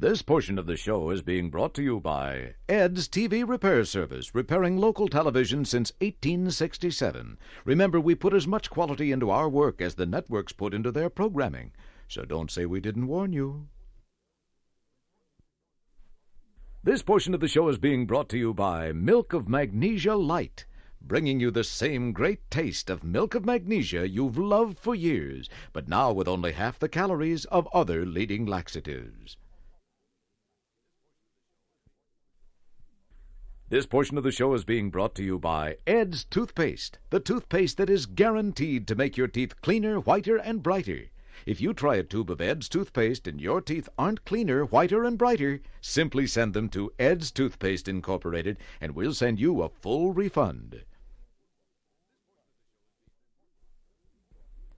This portion of the show is being brought to you by Ed's TV Repair Service, repairing local television since 1867. Remember, we put as much quality into our work as the networks put into their programming, so don't say we didn't warn you. This portion of the show is being brought to you by Milk of Magnesia Light, bringing you the same great taste of Milk of Magnesia you've loved for years, but now with only half the calories of other leading laxatives. This portion of the show is being brought to you by Ed's Toothpaste, the toothpaste that is guaranteed to make your teeth cleaner, whiter, and brighter. If you try a tube of Ed's Toothpaste and your teeth aren't cleaner, whiter, and brighter, simply send them to Ed's Toothpaste Incorporated, and we'll send you a full refund.